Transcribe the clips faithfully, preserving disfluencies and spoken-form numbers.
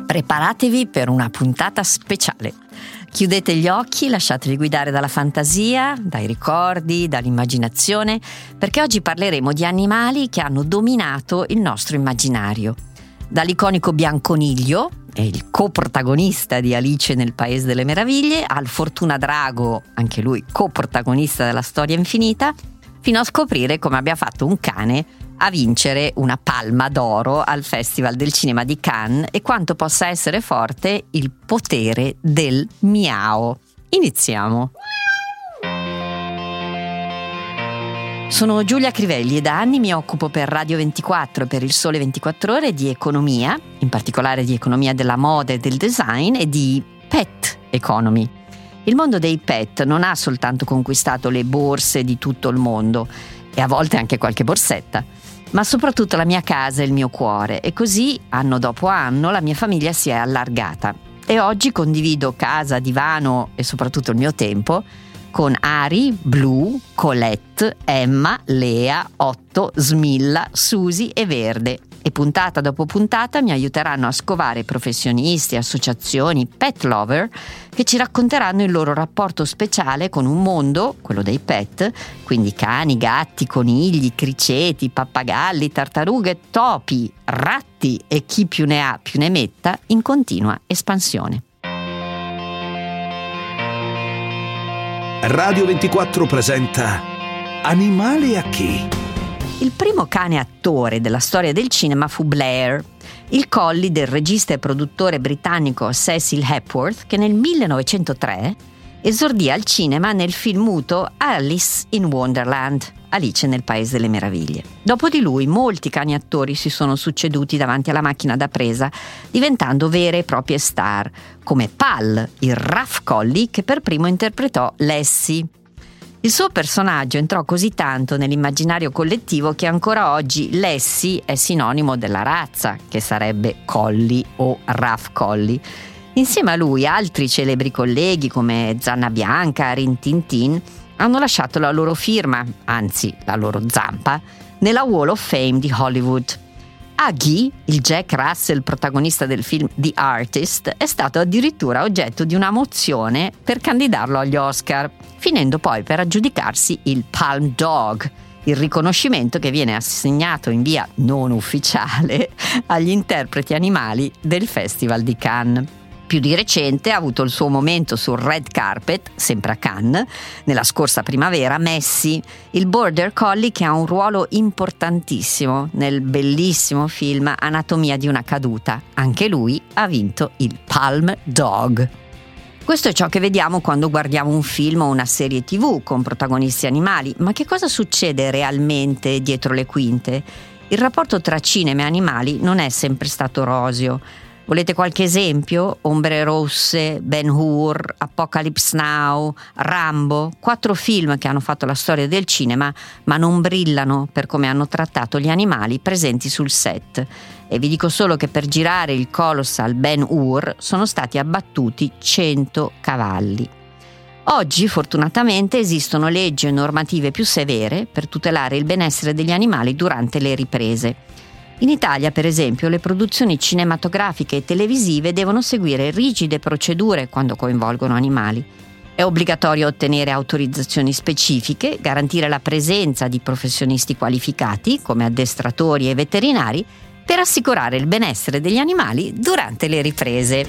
Preparatevi per una puntata speciale. Chiudete gli occhi, lasciatevi guidare dalla fantasia, dai ricordi, dall'immaginazione, perché oggi parleremo di animali che hanno dominato il nostro immaginario. Dall'iconico bianconiglio, è il coprotagonista di Alice nel Paese delle Meraviglie, al Fortuna Drago, anche lui coprotagonista della Storia Infinita, fino a scoprire come abbia fatto un cane a vincere una palma d'oro al Festival del Cinema di Cannes e quanto possa essere forte il potere del miau. Iniziamo! Sono Giulia Crivelli e da anni mi occupo per Radio ventiquattro e per Il Sole ventiquattro Ore di economia, in particolare di economia della moda e del design e di pet economy. Il mondo dei pet non ha soltanto conquistato le borse di tutto il mondo e a volte anche qualche borsetta, ma soprattutto la mia casa e il mio cuore, e così anno dopo anno la mia famiglia si è allargata e oggi condivido casa, divano e soprattutto il mio tempo con Ari, Blu, Colette, Emma, Lea, Otto, Smilla, Susi e Verde. E puntata dopo puntata mi aiuteranno a scovare professionisti, associazioni, pet lover che ci racconteranno il loro rapporto speciale con un mondo, quello dei pet, quindi cani, gatti, conigli, criceti, pappagalli, tartarughe, topi, ratti e chi più ne ha più ne metta, in continua espansione. Radio ventiquattro presenta Animali a chi? Il primo cane attore della storia del cinema fu Blair, il collie del regista e produttore britannico Cecil Hepworth, che nel millenovecentotre esordì al cinema nel film muto Alice in Wonderland, Alice nel Paese delle Meraviglie. Dopo di lui molti cani attori si sono succeduti davanti alla macchina da presa, diventando vere e proprie star, come Pal, il rough collie che per primo interpretò Lassie. Il suo personaggio entrò così tanto nell'immaginario collettivo che ancora oggi Lassie è sinonimo della razza, che sarebbe collie o rough collie. Insieme a lui altri celebri colleghi come Zanna Bianca, Rin Tin Tin hanno lasciato la loro firma, anzi la loro zampa, nella Wall of Fame di Hollywood. Aggie, il Jack Russell protagonista del film The Artist, è stato addirittura oggetto di una mozione per candidarlo agli Oscar, finendo poi per aggiudicarsi il Palm Dog, il riconoscimento che viene assegnato in via non ufficiale agli interpreti animali del Festival di Cannes. Più di recente ha avuto il suo momento sul red carpet, sempre a Cannes, nella scorsa primavera, Messi, il border collie che ha un ruolo importantissimo nel bellissimo film Anatomia di una caduta. Anche lui ha vinto il Palm Dog. Questo è ciò che vediamo quando guardiamo un film o una serie tivù con protagonisti animali, ma che cosa succede realmente dietro le quinte? Il rapporto tra cinema e animali non è sempre stato roseo. Volete qualche esempio? Ombre rosse, Ben-Hur, Apocalypse Now, Rambo, quattro film che hanno fatto la storia del cinema ma non brillano per come hanno trattato gli animali presenti sul set. E vi dico solo che per girare il colossal Ben-Hur sono stati abbattuti cento cavalli. Oggi fortunatamente esistono leggi e normative più severe per tutelare il benessere degli animali durante le riprese. In Italia, per esempio, le produzioni cinematografiche e televisive devono seguire rigide procedure quando coinvolgono animali. È obbligatorio ottenere autorizzazioni specifiche, garantire la presenza di professionisti qualificati, come addestratori e veterinari, per assicurare il benessere degli animali durante le riprese.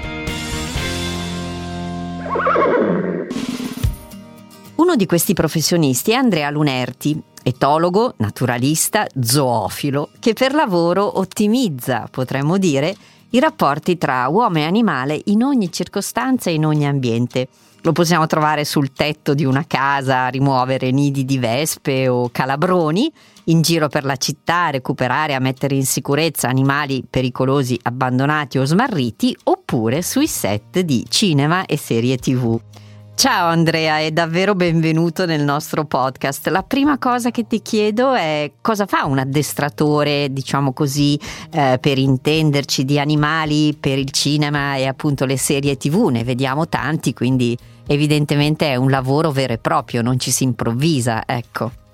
Uno di questi professionisti è Andrea Lunerti, etologo, naturalista, zoofilo, che per lavoro ottimizza, potremmo dire, i rapporti tra uomo e animale in ogni circostanza e in ogni ambiente. Lo possiamo trovare sul tetto di una casa a rimuovere nidi di vespe o calabroni, in giro per la città a recuperare e a mettere in sicurezza animali pericolosi abbandonati o smarriti, oppure sui set di cinema e serie tivù. Ciao Andrea e davvero benvenuto nel nostro podcast. La prima cosa che ti chiedo è cosa fa un addestratore, diciamo così, eh, per intenderci, di animali per il cinema e appunto le serie tivù. Ne vediamo tanti, quindi evidentemente è un lavoro vero e proprio, non ci si improvvisa, ecco.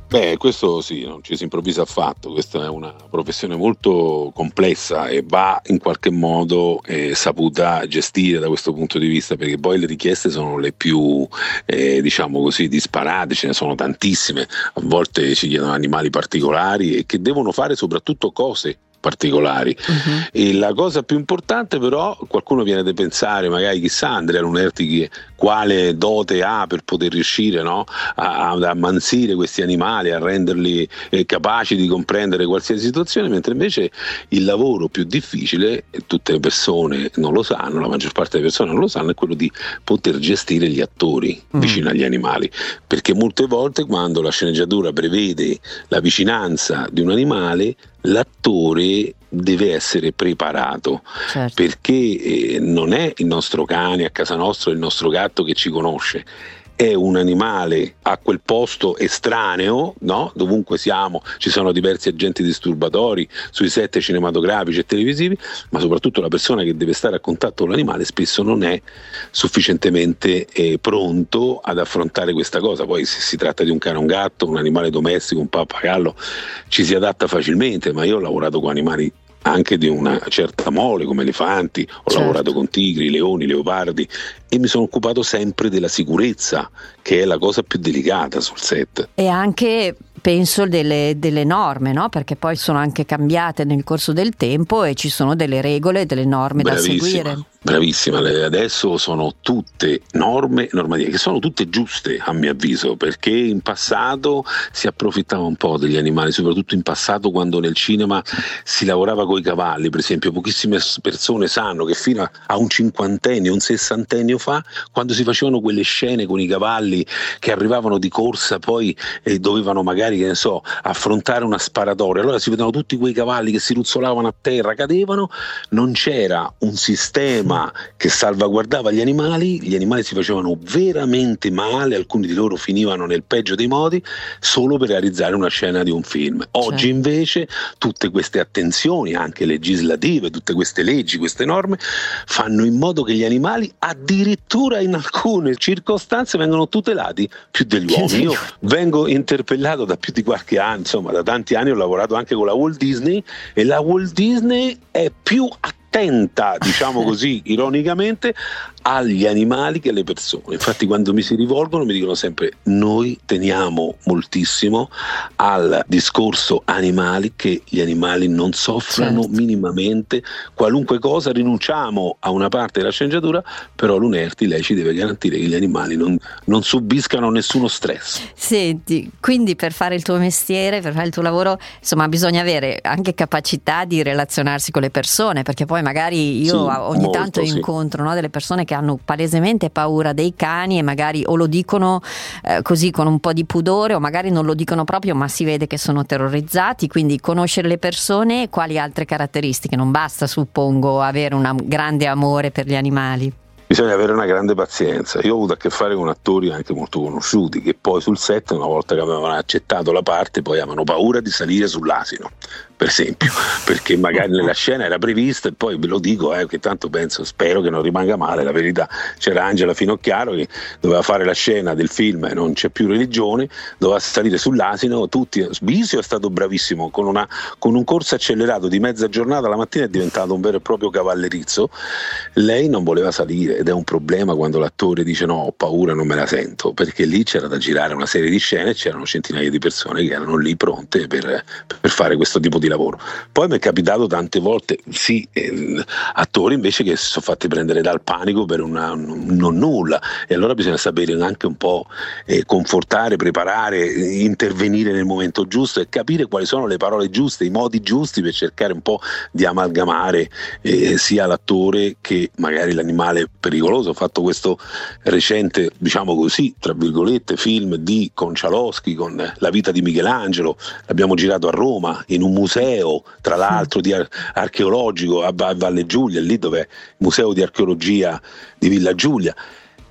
Beh, questo sì, non ci si improvvisa affatto, questa è una professione molto complessa e va in qualche modo eh, saputa gestire da questo punto di vista, perché poi le richieste sono le più eh, diciamo così disparate, ce ne sono tantissime, a volte ci chiedono animali particolari e che devono fare soprattutto cose particolari. Uh-huh. E la cosa più importante però, qualcuno viene da pensare, magari chissà Andrea Lunerti quale dote ha per poter riuscire, no, a, ad ammansire questi animali, a renderli eh, capaci di comprendere qualsiasi situazione, mentre invece il lavoro più difficile, e tutte le persone non lo sanno, la maggior parte delle persone non lo sanno, è quello di poter gestire gli attori mm. vicino agli animali, perché molte volte quando la sceneggiatura prevede la vicinanza di un animale, l'attore deve essere preparato, certo. perché eh, non è il nostro cane a casa nostra, il nostro gatto che ci conosce, è un animale a quel posto estraneo, no? Dovunque siamo ci sono diversi agenti disturbatori sui set cinematografici e televisivi, ma soprattutto la persona che deve stare a contatto con l'animale spesso non è sufficientemente eh, pronto ad affrontare questa cosa. Poi se si tratta di un cane o un gatto, un animale domestico, un pappagallo, ci si adatta facilmente, ma io ho lavorato con animali anche di una certa mole come elefanti, ho certo. lavorato con tigri, leoni, leopardi e mi sono occupato sempre della sicurezza, che è la cosa più delicata sul set. E anche penso delle, delle norme, no? Perché poi sono anche cambiate nel corso del tempo e ci sono delle regole, delle norme Bravissima. da seguire. Bravissima, adesso sono tutte norme normative che sono tutte giuste a mio avviso, perché in passato si approfittava un po' degli animali, soprattutto in passato quando nel cinema si lavorava coi cavalli, per esempio. Pochissime persone sanno che fino a un cinquantennio, un sessantennio fa, quando si facevano quelle scene con i cavalli che arrivavano di corsa, poi eh, dovevano magari, che ne so, affrontare una sparatoria, allora si vedevano tutti quei cavalli che si ruzzolavano a terra, cadevano, non c'era un sistema che salvaguardava gli animali, gli animali si facevano veramente male, alcuni di loro finivano nel peggio dei modi solo per realizzare una scena di un film. Oggi certo. invece tutte queste attenzioni anche legislative, tutte queste leggi, queste norme fanno in modo che gli animali addirittura in alcune circostanze vengono tutelati più degli uomini. Io vengo interpellato da più di qualche anno, insomma da tanti anni ho lavorato anche con la Walt Disney e la Walt Disney è più attenta attenta, diciamo così, ironicamente, agli animali che alle persone. Infatti quando mi si rivolgono mi dicono sempre: noi teniamo moltissimo al discorso animali, che gli animali non soffrano certo. minimamente qualunque cosa, rinunciamo a una parte della sceneggiatura, però Lunerti, lei ci deve garantire che gli animali non, non subiscano nessuno stress. Senti, quindi per fare il tuo mestiere, per fare il tuo lavoro, insomma bisogna avere anche capacità di relazionarsi con le persone, perché poi magari io sì, ogni molto, tanto sì. incontro, no, delle persone che hanno palesemente paura dei cani e magari o lo dicono eh, così con un po' di pudore, o magari non lo dicono proprio ma si vede che sono terrorizzati. Quindi conoscere le persone, quali altre caratteristiche? Non basta, suppongo, avere un grande amore per gli animali. Bisogna avere una grande pazienza. Io ho avuto a che fare con attori anche molto conosciuti che poi sul set, una volta che avevano accettato la parte, poi avevano paura di salire sull'asino, per esempio, perché magari nella scena era prevista, e poi ve lo dico eh, che tanto penso, spero che non rimanga male la verità. C'era Angela Finocchiaro che doveva fare la scena del film Non c'è più religione, doveva salire sull'asino, tutti. Bisio è stato bravissimo, con, una, con un corso accelerato di mezza giornata la mattina è diventato un vero e proprio cavallerizzo. Lei non voleva salire, ed è un problema quando l'attore dice no, ho paura, non me la sento, perché lì c'era da girare una serie di scene e c'erano centinaia di persone che erano lì pronte per, per fare questo tipo di lavoro. Poi mi è capitato tante volte sì eh, attori invece che si sono fatti prendere dal panico per una, un non nulla, e allora bisogna sapere anche un po' eh, confortare, preparare, intervenire nel momento giusto e capire quali sono le parole giuste, i modi giusti per cercare un po' di amalgamare eh, sia l'attore che magari l'animale pericoloso. Ho fatto questo recente, diciamo così, tra virgolette, film di Concialoschi con la vita di Michelangelo, l'abbiamo girato a Roma in un museo, tra l'altro di ar- archeologico a, a Valle Giulia, lì dove è il museo di archeologia di Villa Giulia,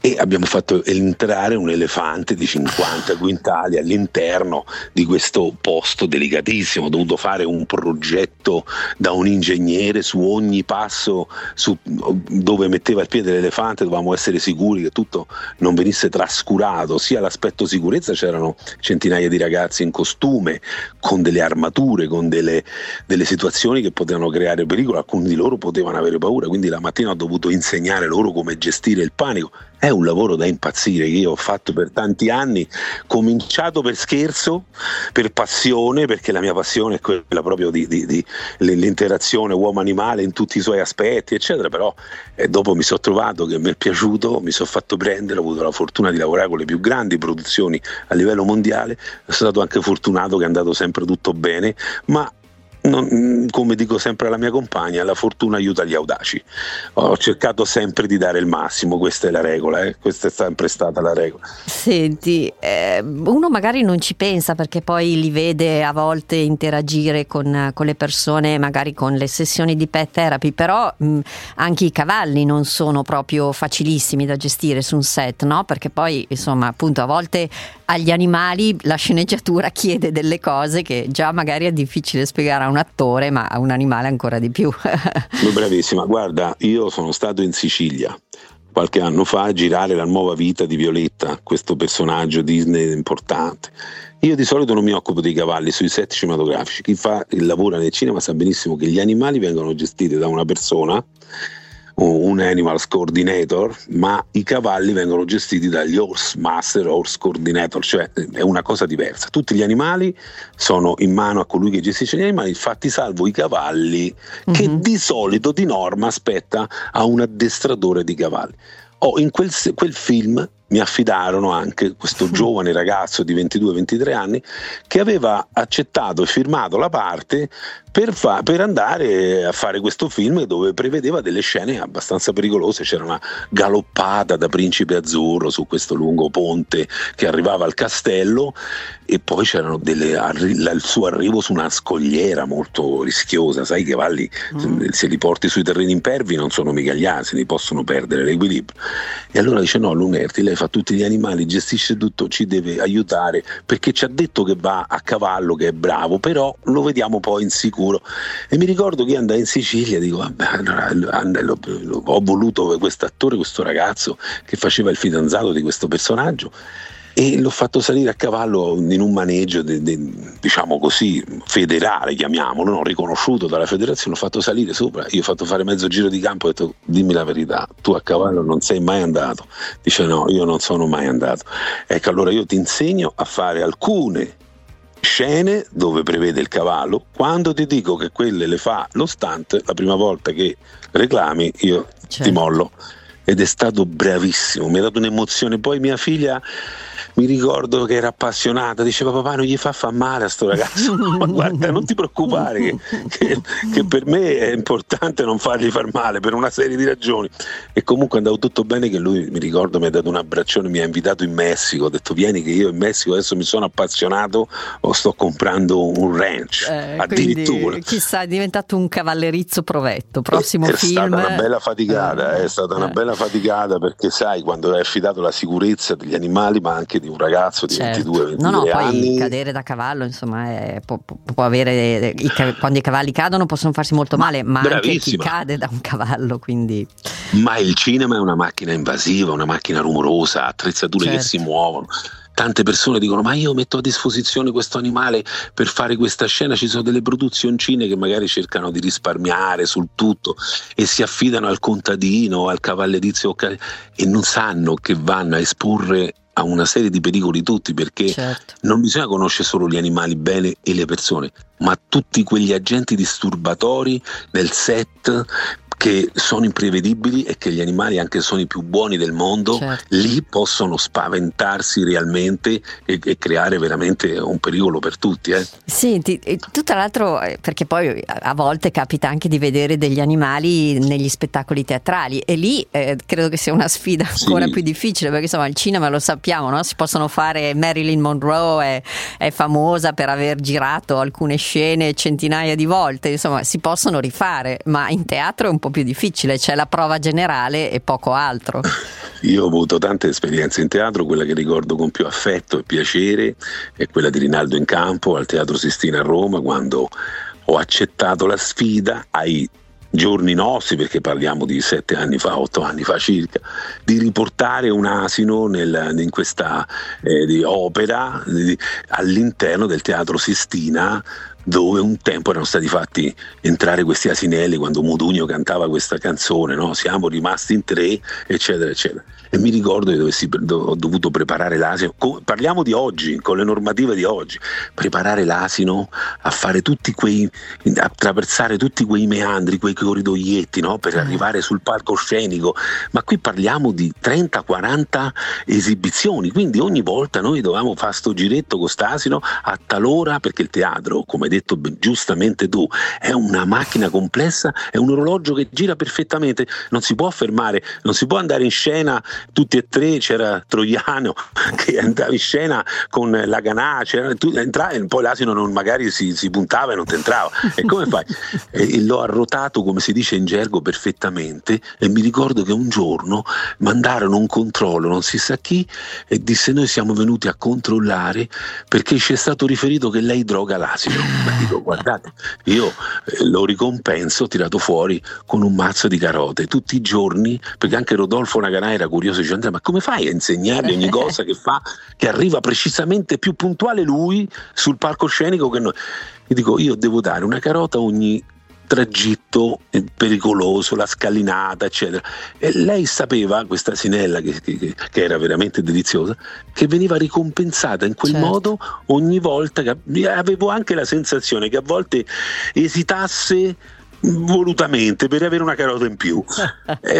e abbiamo fatto entrare un elefante di cinquanta quintali all'interno di questo posto delicatissimo. Ho dovuto fare un progetto da un ingegnere su ogni passo su dove metteva il piede l'elefante, dovevamo essere sicuri che tutto non venisse trascurato, sia l'aspetto sicurezza, c'erano centinaia di ragazzi in costume con delle armature, con delle, delle situazioni che potevano creare pericolo, alcuni di loro potevano avere paura, quindi la mattina ho dovuto insegnare loro come gestire il panico. È un lavoro da impazzire che io ho fatto per tanti anni, cominciato per scherzo, per passione, perché la mia passione è quella proprio di, di, di l'interazione uomo-animale in tutti i suoi aspetti, eccetera, però eh, dopo mi sono trovato che mi è piaciuto, mi sono fatto prendere, ho avuto la fortuna di lavorare con le più grandi produzioni a livello mondiale, sono stato anche fortunato che è andato sempre tutto bene, ma non, come dico sempre alla mia compagna, la fortuna aiuta gli audaci. Ho cercato sempre di dare il massimo, questa è la regola, eh? Questa è sempre stata la regola. Senti, eh, uno magari non ci pensa perché poi li vede a volte interagire con, con le persone, magari con le sessioni di pet therapy, però mh, anche i cavalli non sono proprio facilissimi da gestire su un set, no? Perché poi insomma appunto a volte agli animali la sceneggiatura chiede delle cose che già magari è difficile spiegare a un attore, ma a un animale ancora di più. Bravissima, guarda, io sono stato in Sicilia qualche anno fa a girare La nuova vita di Violetta, questo personaggio Disney importante. Io di solito non mi occupo dei cavalli sui set cinematografici, chi fa il lavoro nel cinema sa benissimo che gli animali vengono gestiti da una persona, un animals coordinator, ma i cavalli vengono gestiti dagli horse master, horse coordinator, cioè è una cosa diversa. Tutti gli animali sono in mano a colui che gestisce gli animali, fatti salvo i cavalli, mm-hmm. che di solito, di norma, aspetta a un addestratore di cavalli. Oh, in quel, quel film mi affidarono anche questo giovane ragazzo di ventidue ventitré anni che aveva accettato e firmato la parte per, fa- per andare a fare questo film dove prevedeva delle scene abbastanza pericolose. C'era una galoppata da Principe Azzurro su questo lungo ponte che arrivava al castello e poi c'erano delle arri- il suo arrivo su una scogliera molto rischiosa, sai, i cavalli mm. se li porti sui terreni impervi non sono mica gli asini, possono perdere l'equilibrio. E allora dice no, Lungerti, lei fa tutti gli animali, gestisce tutto, ci deve aiutare perché ci ha detto che va a cavallo, che è bravo, però lo vediamo poi insicuro. E mi ricordo che andai in Sicilia e dico vabbè, allora, lo, lo, ho voluto questo attore, questo ragazzo che faceva il fidanzato di questo personaggio e l'ho fatto salire a cavallo in un maneggio de, de, diciamo così federale, chiamiamolo, non riconosciuto dalla federazione. L'ho fatto salire sopra, io ho fatto fare mezzo giro di campo e ho detto dimmi la verità, tu a cavallo non sei mai andato? Dice no, io non sono mai andato. Ecco, allora io ti insegno a fare alcune scene dove prevede il cavallo, quando ti dico che quelle le fa lo stunt, la prima volta che reclami io certo. ti mollo. Ed è stato bravissimo, mi ha dato un'emozione. Poi mia figlia, mi ricordo che era appassionata, diceva papà non gli fa fa male a sto ragazzo. Ma guarda, non ti preoccupare che, che, che per me è importante non fargli far male per una serie di ragioni. E comunque è andato tutto bene, che lui, mi ricordo, mi ha dato un abbraccione, mi ha invitato in Messico, ho detto vieni che io in Messico adesso mi sono appassionato o sto comprando un ranch, eh, addirittura. Chissà, è diventato un cavallerizzo provetto, prossimo è film. È stata una bella faticata, eh, è stata una bella faticata perché sai, quando hai affidato la sicurezza degli animali ma anche di un ragazzo di certo. ventidue ventitré no, no, anni. Poi cadere da cavallo insomma è, può, può avere i, quando i cavalli cadono possono farsi molto male, ma anche chi cade da un cavallo, quindi. Ma il cinema è una macchina invasiva, una macchina rumorosa, attrezzature certo. che si muovono. Tante persone dicono ma io metto a disposizione questo animale per fare questa scena, ci sono delle produzioncine che magari cercano di risparmiare sul tutto e si affidano al contadino, al cavallerizio e non sanno che vanno a esporre a una serie di pericoli tutti, perché certo. non bisogna conoscere solo gli animali bene e le persone, ma tutti quegli agenti disturbatori del set che sono imprevedibili e che gli animali anche sono i più buoni del mondo, certo. lì possono spaventarsi realmente e, e creare veramente un pericolo per tutti. Eh. Senti, tu tra l'altro, perché poi a volte capita anche di vedere degli animali negli spettacoli teatrali e lì eh, credo che sia una sfida ancora sì. più difficile, perché insomma il cinema lo sappiamo, no? Si possono fare, Marilyn Monroe è, è famosa per aver girato alcune scene centinaia di volte, insomma si possono rifare, ma in teatro è un po' più difficile, c'è la prova generale e poco altro. Io ho avuto tante esperienze in teatro, quella che ricordo con più affetto e piacere è quella di Rinaldo in Campo al Teatro Sistina a Roma, quando ho accettato la sfida ai giorni nostri, perché parliamo di sette anni fa, otto anni fa circa, di riportare un asino nel, in questa eh, di opera di, all'interno del Teatro Sistina, dove un tempo erano stati fatti entrare questi asinelli quando Modugno cantava questa canzone, no? Siamo rimasti in tre, eccetera eccetera. E mi ricordo che dovessi, ho dovuto preparare l'asino, parliamo di oggi, con le normative di oggi, preparare l'asino a fare tutti quei, a attraversare tutti quei meandri, quei corridoietti, no? Per arrivare sul palcoscenico, ma qui parliamo di trenta quaranta esibizioni, quindi ogni volta noi dovevamo fare sto giretto con st'asino a tal'ora, perché il teatro, come hai detto giustamente tu, è una macchina complessa, è un orologio che gira perfettamente, non si può fermare, non si può andare in scena tutti e tre. C'era Troiano che andava in scena con la ganà, c'era, tu, entra, e poi l'asino non, magari si, si puntava e non ti entrava, e come fai? E l'ho arrotato, come si dice in gergo, perfettamente, e mi ricordo che un giorno mandarono un controllo, non si sa chi, e disse: noi siamo venuti a controllare perché ci è stato riferito che lei droga l'asino. Ma dico, guardate, io eh, lo ricompenso, ho tirato fuori con un mazzo di carote tutti i giorni, perché anche Rodolfo Naganà era curioso, dice: Andrea, ma come fai a insegnargli ogni cosa che fa, che arriva precisamente più puntuale lui sul palcoscenico che noi? Io dico, io devo dare una carota ogni tragitto pericoloso, la scalinata, eccetera. E lei sapeva, questa asinella che, che, che era veramente deliziosa, che veniva ricompensata in quel certo. modo ogni volta. Che avevo anche la sensazione che a volte esitasse volutamente per avere una carota in più. eh,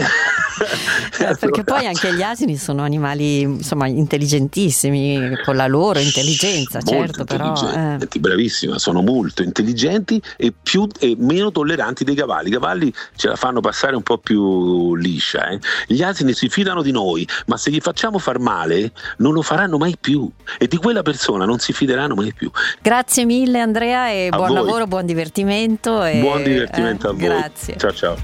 perché poi anche gli asini sono animali, insomma, intelligentissimi, con la loro intelligenza, molto certo, però eh. bravissima, sono molto intelligenti e più e meno tolleranti dei cavalli. I cavalli ce la fanno passare un po' più liscia, eh. Gli asini si fidano di noi, ma se gli facciamo far male non lo faranno mai più, e di quella persona non si fideranno mai più. Grazie mille Andrea, e a buon voi. lavoro, buon divertimento e, buon divertimento eh, a voi. Grazie. Ciao ciao.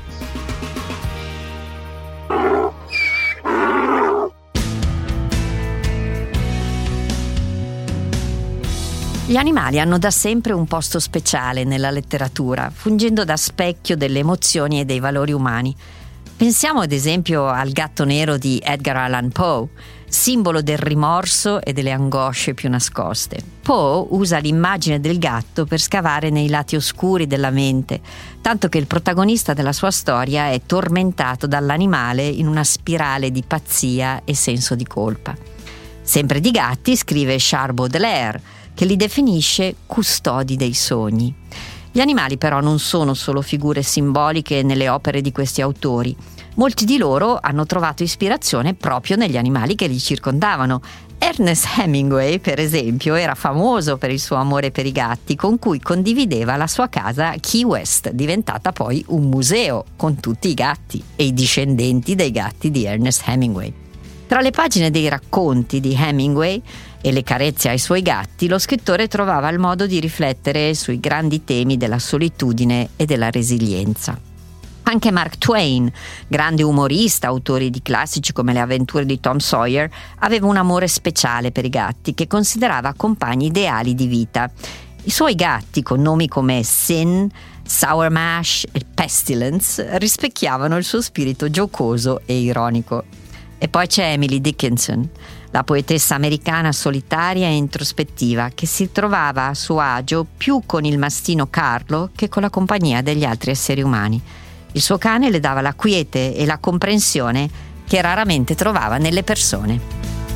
Gli animali hanno da sempre un posto speciale nella letteratura, fungendo da specchio delle emozioni e dei valori umani. Pensiamo ad esempio al gatto nero di Edgar Allan Poe, simbolo del rimorso e delle angosce più nascoste. Poe usa l'immagine del gatto per scavare nei lati oscuri della mente, tanto che il protagonista della sua storia è tormentato dall'animale in una spirale di pazzia e senso di colpa. Sempre di gatti scrive Charles Baudelaire, che li definisce custodi dei sogni. Gli animali però non sono solo figure simboliche nelle opere di questi autori. Molti di loro hanno trovato ispirazione proprio negli animali che li circondavano. Ernest Hemingway, per esempio, era famoso per il suo amore per i gatti, con cui condivideva la sua casa a Key West, diventata poi un museo con tutti i gatti e i discendenti dei gatti di Ernest Hemingway. Tra le pagine dei racconti di Hemingway e le carezze ai suoi gatti, lo scrittore trovava il modo di riflettere sui grandi temi della solitudine e della resilienza. Anche Mark Twain, grande umorista, autore di classici come Le avventure di Tom Sawyer, aveva un amore speciale per i gatti che considerava compagni ideali di vita. I suoi gatti, con nomi come Sin, Sour Mash e Pestilence, rispecchiavano il suo spirito giocoso e ironico. E poi c'è Emily Dickinson, la poetessa americana solitaria e introspettiva che si trovava a suo agio più con il mastino Carlo che con la compagnia degli altri esseri umani. Il suo cane le dava la quiete e la comprensione che raramente trovava nelle persone.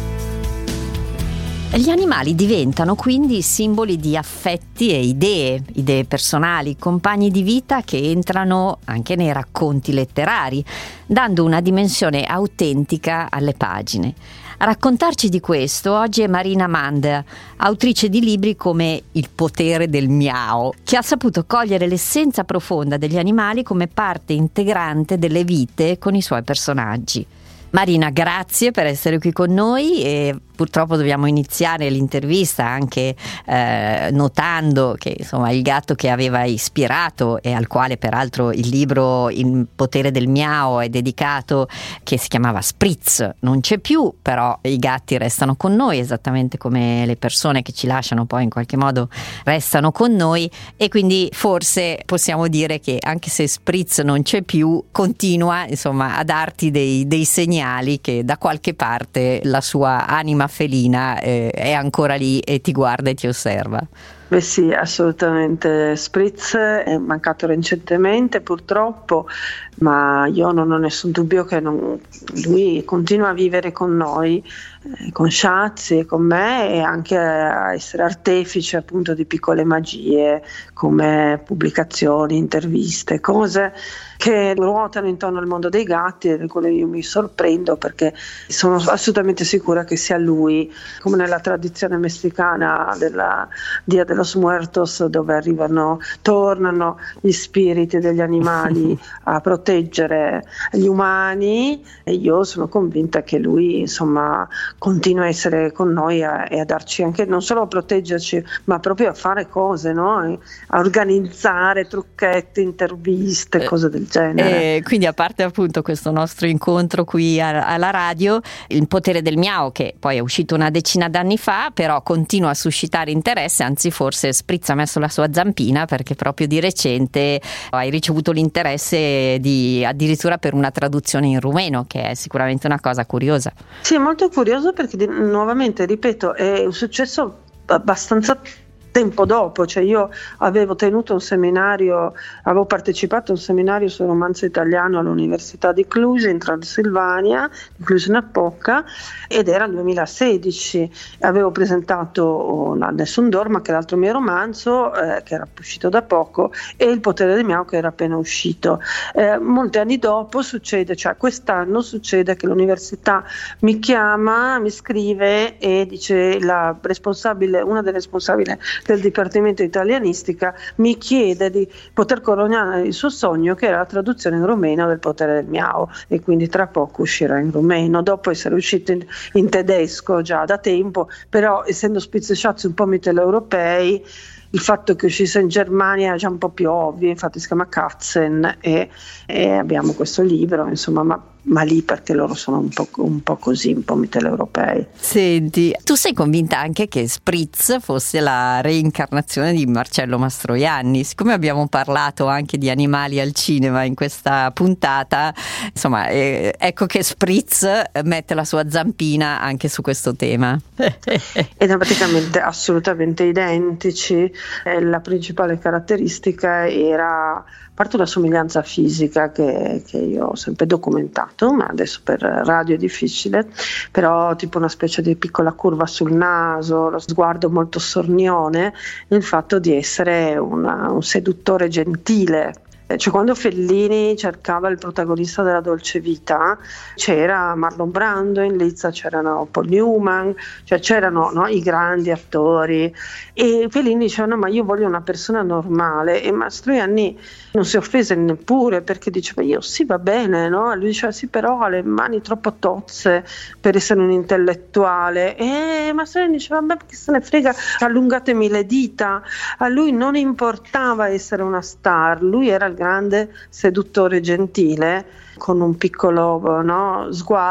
Gli animali diventano quindi simboli di affetti e idee, idee personali, compagni di vita che entrano anche nei racconti letterari, dando una dimensione autentica alle pagine. A raccontarci di questo oggi è Marina Manda, autrice di libri come Il potere del miao, che ha saputo cogliere l'essenza profonda degli animali come parte integrante delle vite con i suoi personaggi. Marina, grazie per essere qui con noi e purtroppo dobbiamo iniziare l'intervista anche eh, notando che insomma il gatto che aveva ispirato e al quale peraltro il libro Il potere del miao è dedicato, che si chiamava Spritz, non c'è più, però i gatti restano con noi esattamente come le persone che ci lasciano poi in qualche modo restano con noi, e quindi forse possiamo dire che anche se Spritz non c'è più continua insomma a darti dei, dei segnali che da qualche parte la sua anima felina eh, è ancora lì e ti guarda e ti osserva. Beh sì, assolutamente. Spritz è mancato recentemente purtroppo, ma io non ho nessun dubbio che non, lui continua a vivere con noi, eh, con Shazzy e con me, e anche a essere artefice appunto di piccole magie come pubblicazioni, interviste, cose che ruotano intorno al mondo dei gatti e di cui io mi sorprendo, perché sono assolutamente sicura che sia lui, come nella tradizione messicana della Dia de los Muertos, dove arrivano, tornano gli spiriti degli animali a proteggere gli umani, e io sono convinta che lui insomma continua a essere con noi a, e a darci anche, non solo a proteggerci, ma proprio a fare cose, no? A organizzare trucchetti, interviste, cose del genere. E quindi, a parte appunto questo nostro incontro qui a, alla radio, Il potere del miao, che poi è uscito una decina d'anni fa, però continua a suscitare interesse, anzi forse Spritz ha messo la sua zampina, perché proprio di recente hai ricevuto l'interesse di addirittura per una traduzione in rumeno, che è sicuramente una cosa curiosa. Sì, è molto curioso perché di, nuovamente, ripeto, è un successo abbastanza tempo dopo, cioè io avevo tenuto un seminario, avevo partecipato a un seminario sul romanzo italiano all'Università di Cluj in Transilvania, di Cluj-Napoca, ed era il duemilasedici. Avevo presentato Nessun Dorma, che è l'altro mio romanzo, eh, che era uscito da poco, e Il potere del miao, che era appena uscito. Eh, molti anni dopo succede, cioè quest'anno succede che l'università mi chiama, mi scrive e dice la responsabile, una delle responsabili del Dipartimento Italianistica mi chiede di poter coronare il suo sogno, che era la traduzione in rumeno del potere del miao, e quindi tra poco uscirà in rumeno, dopo essere uscito in, in tedesco già da tempo, però essendo Spritz e Shazzy un po' mitteleuropei, il fatto che uscisse in Germania è già un po' più ovvio, infatti si chiama Katzen, e, e abbiamo questo libro, insomma, ma ma lì perché loro sono un po', un po' così, un po' mitteleuropei. Senti, tu sei convinta anche che Spritz fosse la reincarnazione di Marcello Mastroianni? Siccome abbiamo parlato anche di animali al cinema in questa puntata, insomma, eh, ecco che Spritz mette la sua zampina anche su questo tema. Ed è praticamente assolutamente identici. Eh, la principale caratteristica era, a parte la somiglianza fisica che, che io ho sempre documentato, ma adesso per radio è difficile, però tipo una specie di piccola curva sul naso, lo sguardo molto sornione, il fatto di essere una, un seduttore gentile. Cioè, quando Fellini cercava il protagonista della Dolce Vita, c'era Marlon Brando in lizza, c'erano Paul Newman, cioè c'erano, no, i grandi attori, e Fellini diceva no, ma io voglio una persona normale, e Mastroianni non si offese neppure, perché diceva io sì, va bene, no? E lui diceva sì, però ha le mani troppo tozze per essere un intellettuale, e Mastroianni diceva vabbè, che se ne frega, allungatemi le dita. A lui non importava essere una star, lui era il grande seduttore gentile, con un piccolo, no,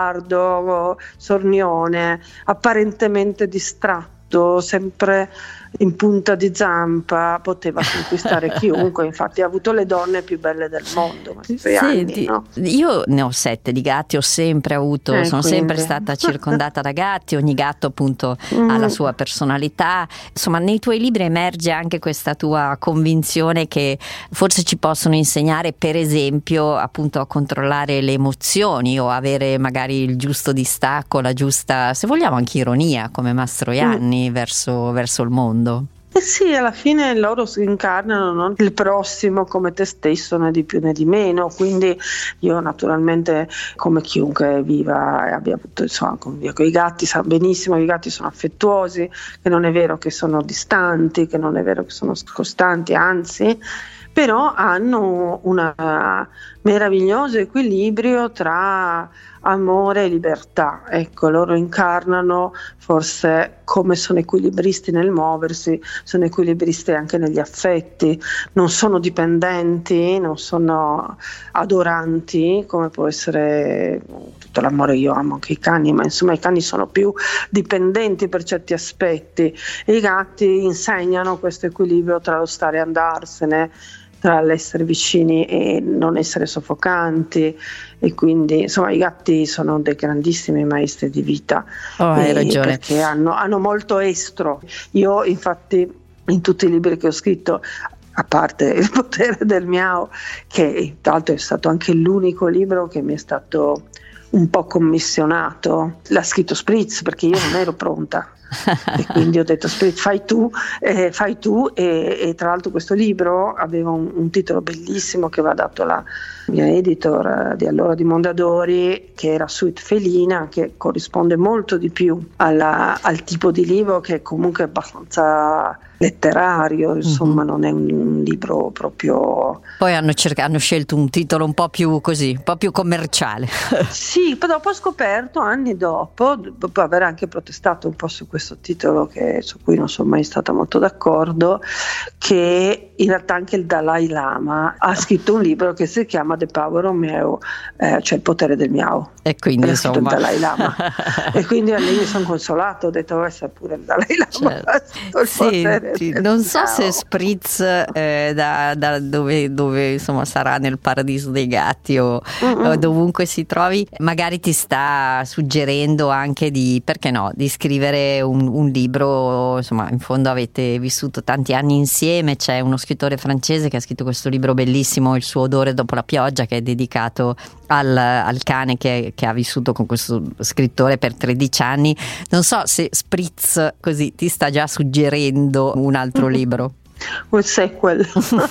sguardo sornione, apparentemente distratto, sempre in punta di zampa, poteva conquistare chiunque, infatti ha avuto le donne più belle del mondo. Senti, anni, no? Io ne ho sette di gatti, ho sempre avuto, eh, sono quindi. sempre stata circondata da gatti, ogni gatto appunto mm. ha la sua personalità, insomma nei tuoi libri emerge anche questa tua convinzione che forse ci possono insegnare, per esempio, appunto a controllare le emozioni o avere magari il giusto distacco, la giusta, se vogliamo anche ironia, come Mastroianni, mm. verso, verso il mondo. Eh sì, alla fine loro si incarnano, no? Il prossimo come te stesso, né di più né di meno, quindi io naturalmente, come chiunque viva e abbia avuto, insomma, convive con i gatti, sa benissimo che i gatti sono affettuosi, che non è vero che sono distanti, che non è vero che sono scostanti, anzi, però hanno un meraviglioso equilibrio tra amore e libertà. Ecco, loro incarnano forse come sono equilibristi nel muoversi, sono equilibristi anche negli affetti, non sono dipendenti, non sono adoranti come può essere tutto l'amore. Io amo anche i cani, ma insomma i cani sono più dipendenti per certi aspetti, e i gatti insegnano questo equilibrio tra lo stare e andarsene, tra l'essere vicini e non essere soffocanti, e quindi insomma i gatti sono dei grandissimi maestri di vita. Oh, hai eh, ragione. Perché hanno, hanno molto estro. Io infatti in tutti i libri che ho scritto, a parte Il potere del miau, che tra l'altro è stato anche l'unico libro che mi è stato un po' commissionato, l'ha scritto Spritz perché io non ero pronta. E quindi ho detto Spritz, fai tu, eh, fai tu e, e tra l'altro questo libro aveva un, un titolo bellissimo che aveva dato la mia editor eh, di allora di Mondadori, che era Suite Felina, che corrisponde molto di più alla, al tipo di libro che comunque è abbastanza letterario, insomma. Mm-hmm. Non è un, un libro proprio. Poi hanno, cerc- hanno scelto un titolo un po' più così, un po' più commerciale. Sì, poi dopo ho scoperto, anni dopo, dopo aver anche protestato un po' su questo titolo che, su cui non sono mai stata molto d'accordo, che in realtà anche il Dalai Lama ha scritto un libro che si chiama The Power of Miau, eh, cioè il potere del miau. E quindi insomma il Dalai Lama. E quindi a lei mi sono consolato, ho detto essere pure il Dalai Lama. Certo. Senti, non so miau. Se Spritz eh, da, da dove, dove insomma sarà nel paradiso dei gatti o, o dovunque si trovi, magari ti sta suggerendo anche di, perché no, di scrivere un, un libro. Insomma, in fondo avete vissuto tanti anni insieme, c'è uno scrittore francese che ha scritto questo libro bellissimo, Il suo odore dopo la pioggia, che è dedicato al, al cane che, che ha vissuto con questo scrittore per tredici anni. Non so se Spritz così ti sta già suggerendo un altro libro. Un sequel.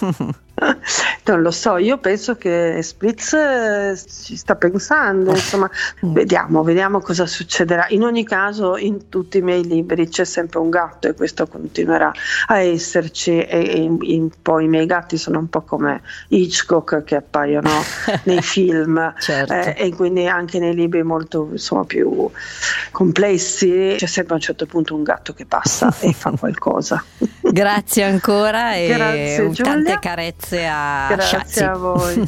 Non lo so, io penso che Spritz eh, ci sta pensando, insomma, vediamo, vediamo cosa succederà. In ogni caso, in tutti i miei libri c'è sempre un gatto e questo continuerà a esserci, e, e, e poi i miei gatti sono un po' come Hitchcock che appaiono nei film. Certo. eh, e quindi anche nei libri molto insomma più complessi c'è sempre a un certo punto un gatto che passa e fa qualcosa. Grazie ancora e Grazie, tante carezze a Grazie Shazzy. a voi.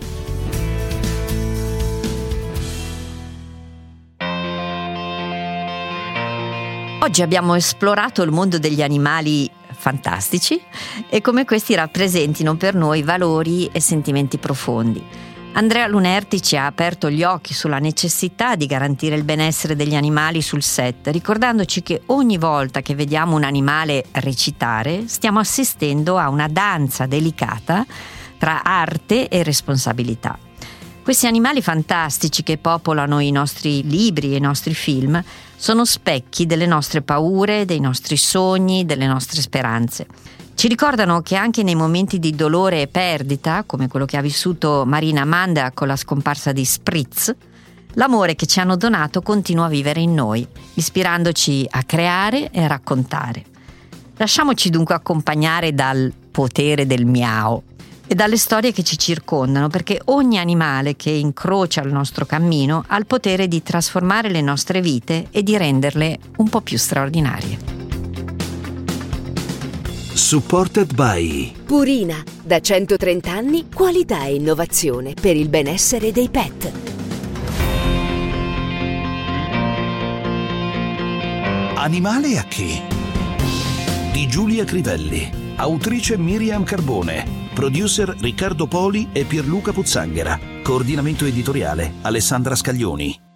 Oggi abbiamo esplorato il mondo degli animali fantastici e come questi rappresentino per noi valori e sentimenti profondi. Andrea Lunerti ci ha aperto gli occhi sulla necessità di garantire il benessere degli animali sul set, ricordandoci che ogni volta che vediamo un animale recitare stiamo assistendo a una danza delicata tra arte e responsabilità. Questi animali fantastici che popolano i nostri libri e i nostri film sono specchi delle nostre paure, dei nostri sogni, delle nostre speranze. Ci ricordano che anche nei momenti di dolore e perdita, come quello che ha vissuto Marina Amanda con la scomparsa di Spritz, l'amore che ci hanno donato continua a vivere in noi, ispirandoci a creare e a raccontare. Lasciamoci dunque accompagnare dal potere del miau e dalle storie che ci circondano, perché ogni animale che incrocia il nostro cammino ha il potere di trasformare le nostre vite e di renderle un po' più straordinarie. Supported by Purina, da centotrenta anni qualità e innovazione per il benessere dei pet. Animale a che? Di Giulia Crivelli, autrice Miriam Carbone, producer Riccardo Poli e Pierluca Puzzanghera, coordinamento editoriale Alessandra Scaglioni.